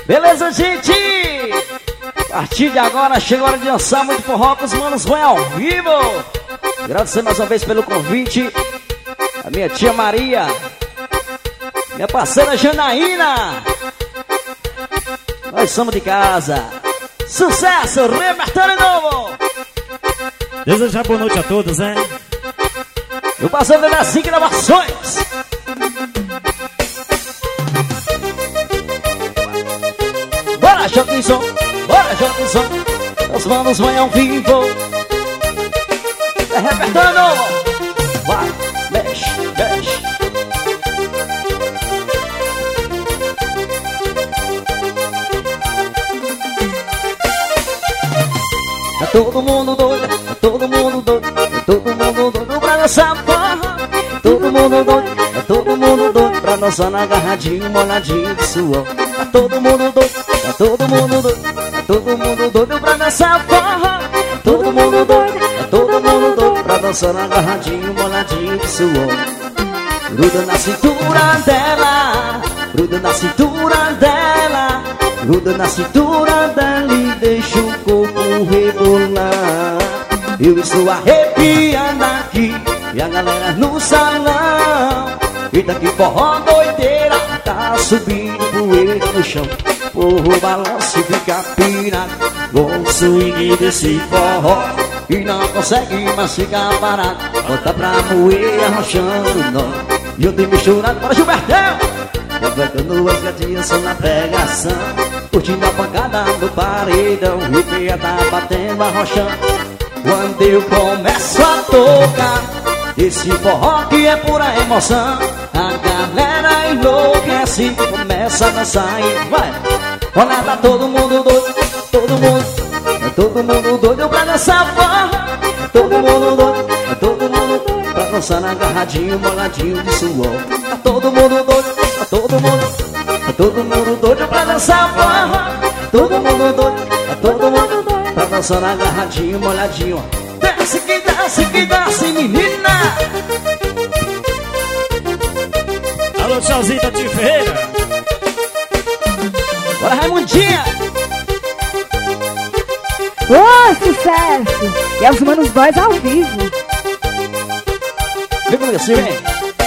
Beleza, gente? A partir de agora chegou a hora de dançar muito forró com os manos vão ao vivo. Agradecer mais uma vez pelo convite. A minha tia Maria, minha parceira Janaína. Nós somos de casa. Sucesso, repertório novo. Desejar boa noite a todos, né? Eu passando das 5 gravações. Bora, Joquinson, bora, Joquinson. Os manos vão ao vivo. É repertório novo. Vai, mexe, mexe. Tá todo mundo doido, tá todo mundo doido, tá todo mundo doido pra dançar forró. Todo mundo doido, tá todo mundo doido pra dançar na agarradinho, molhadinho de suor. Tá todo mundo doido, tá todo mundo doido, tá todo mundo doido pra dançar forró. Todo mundo doido, tá todo mundo doido pra dançar na agarradinho, molhadinho de suor. Gruda na cintura dela, gruda na cintura dela, gruda na cintura dela e deixa o corpo rebolar. Eu estou arrepiando aqui e a galera no salão. E daqui forró doideira, tá subindo poeira no chão. Porra, balanço e fica pirado com o swing desse forró. E não consegue mais ficar parado, bota pra moer arrochando nó. E eu tenho misturado para Gilbertão, levantando as gatinhas só na pegação, curtindo a pancada do paredão. E o peia tá batendo, arrochando. Quando eu começo a tocar esse forró que é pura emoção, a galera enlouquece, começa a dançar e vai. Olha, tá todo mundo doido, todo mundo doido pra dançar forró. Todo mundo doido, todo mundo doido pra dançar na agarradinho, molhadinho de suor. Tá todo mundo doido, tá todo mundo doido pra dançar forró. Todo mundo doido, tá todo mundo doido pra dançar na agarradinho, molhadinho. Desce que desce, menina. Alô, tchauzinho, Tati Ferreira. Bora, Raimundinha. Sucesso! E os manos boys ao vivo. Vem comigo assim, vem.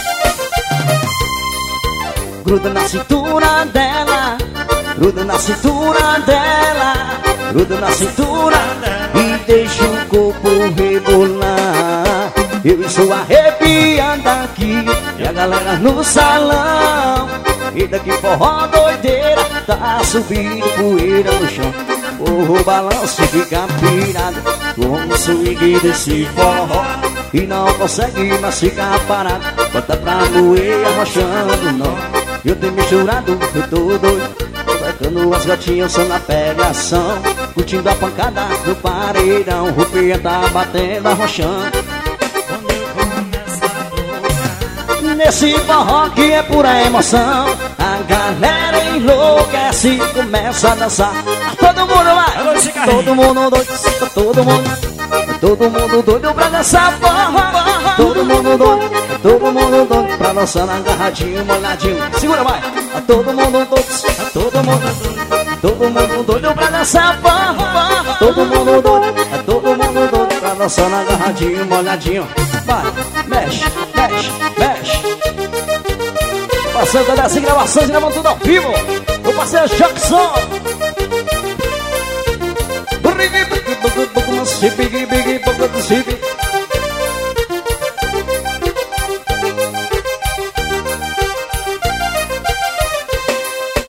Gruda na cintura dela, gruda na cintura dela, gruda na cintura e deixa o corpo rebolar. Eu estou arrepiando aqui e a galera no salão. E daqui forró doideira, tá subindo poeira no chão. O balanço fica pirado com o swing desse forró. E não consegue mais ficar parado, bota pra moer arrochando nó. Eu tenho misturado, eu tô doido, botando as gatinhas só na pegação, curtindo a pancada do paredão. O peia tá batendo, arrochando. Nesse forró que é pura emoção, a galera enlouquece, começa a dançar. Todo mundo vai, todo mundo doido, todo mundo doido pra dançar forró. Todo mundo doido pra dançar na agarradinho, molhadinho. Segura, vai. Todo mundo doido, todo mundo doido pra dançar forró. Todo mundo doido pra dançar na agarradinho, molhadinho. Vai, mexe, mexe, mexe. Passando das gravações, gravando tudo ao vivo. Vou passar o Jackson.